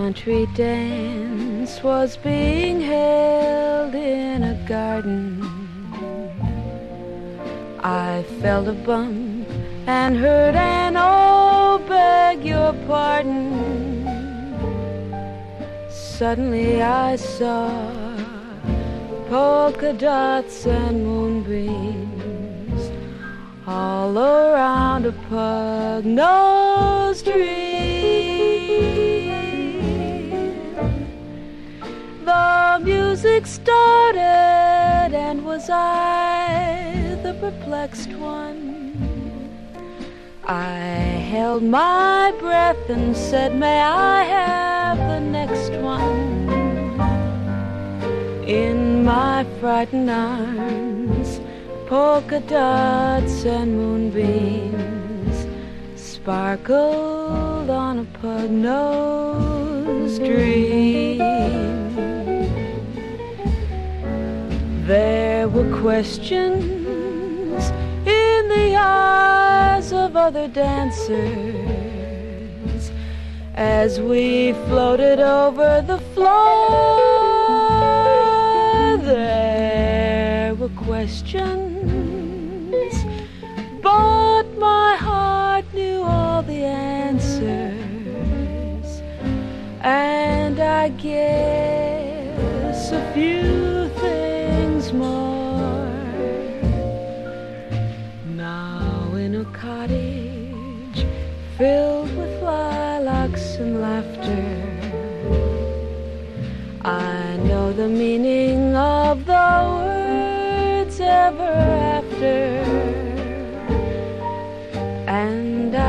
country dance was being held in a garden. I felt a bump and heard an "oh, beg your pardon." Suddenly I saw polka dots and moonbeams all around a pug-nosed tree. The music started, and was I the perplexed one? I held my breath and said, "May I have the next one?" In my frightened arms, polka dots and moonbeams sparkled on a pug-nosed dream. There were questions in the eyes of other dancers as we floated over the floor. There were questions, but my heart knew all the answers, and I guess a few things more. Now in a cottage filled with lilacs and laughter, I know the meaning of the words ever after, and I